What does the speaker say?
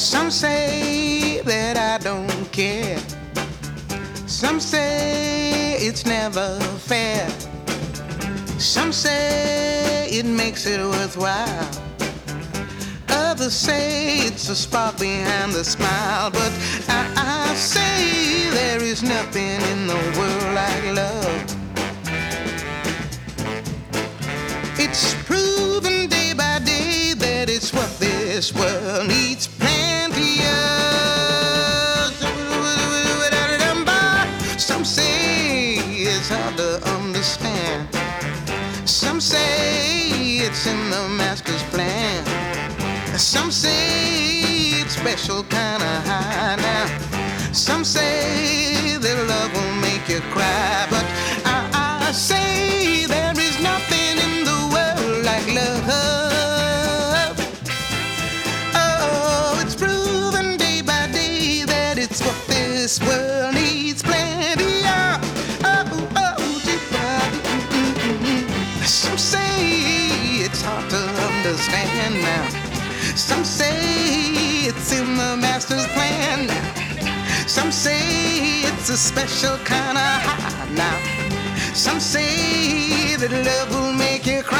Some say that I don't care. Some say it's never fair. Some say it makes it worthwhile. Others say it's a spark behind the smile. But I say there is nothing in the world like love. It's proven day by day that it's what this world needs plenty of. Some say it's hard to understand. Some say it's in the master's plan. Some say it's special kind of high now. Some say that love will make you cry. But I say there is nothing in the world like love. Oh, it's proven day by day that it's what this world needs plenty of. Some say it's hard to understand now. Some say it's in the master's plan. Some say it's a special kind of high now. Some say that love will make you cry.